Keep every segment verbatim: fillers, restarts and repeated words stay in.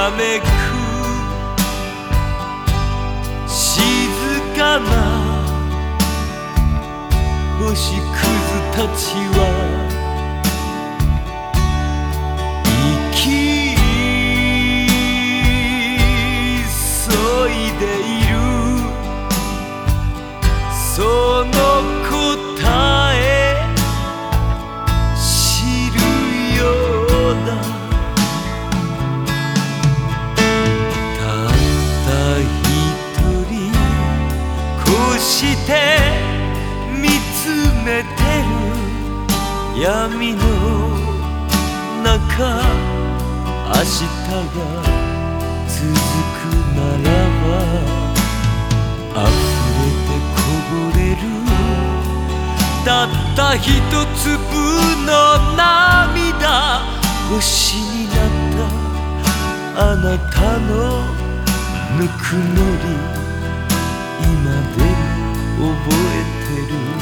らめく静かな星屑たちは息急いでいる。その答え知るようだ。たった一人こうして見つめてる闇の中、明日が続くならば溢れてこぼれるたった一粒の涙。星になったあなたのぬくもり、今でも覚えてる。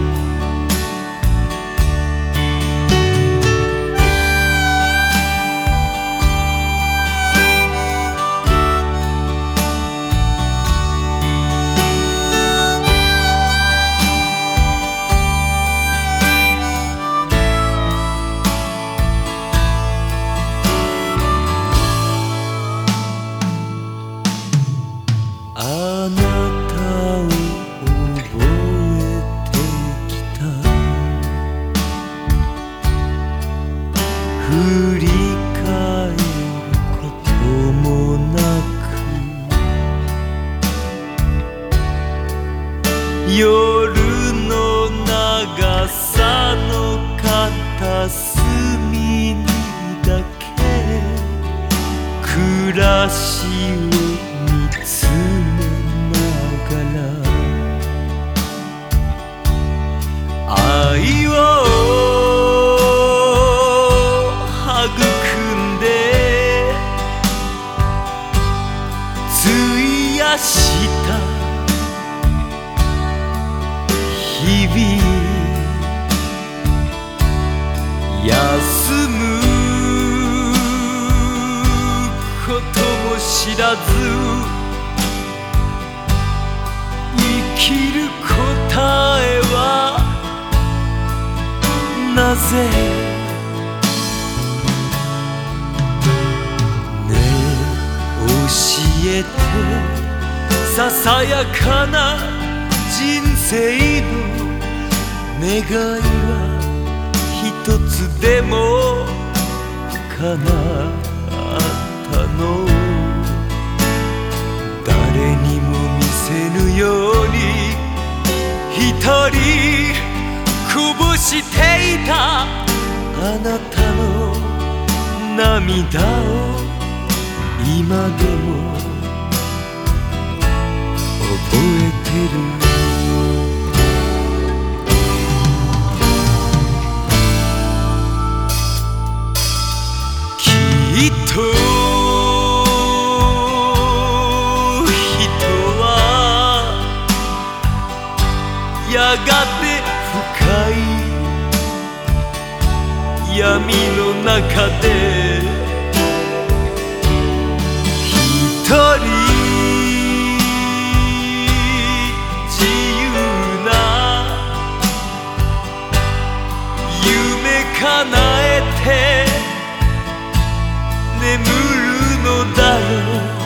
あなたを覚えてきた。振り返ることもなく、夜の長さの片隅にだけ暮らしを見つめ愛を育んで費やした日々、休むことも知らず生きる答えはなぜ。ねえ教えて、ささやかな人生の願いは一つでも叶ったの。誰にも見せぬように一人こぼしていたあなたの涙を今でも覚えてる。きっと人はやがて深い闇の中で一人自由な夢叶えて眠るのだよ。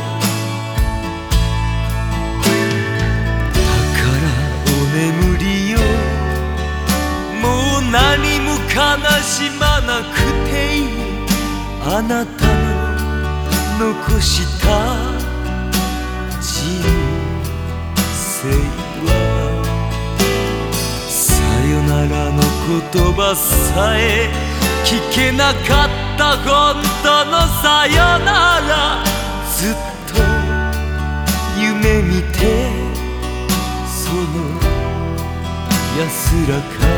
だからお眠りよ、もう何も悲しまなくていい。あなたの残した人生はさよならの言葉さえ聞けなかった本当のさよなら。ずっと夢見てその安らか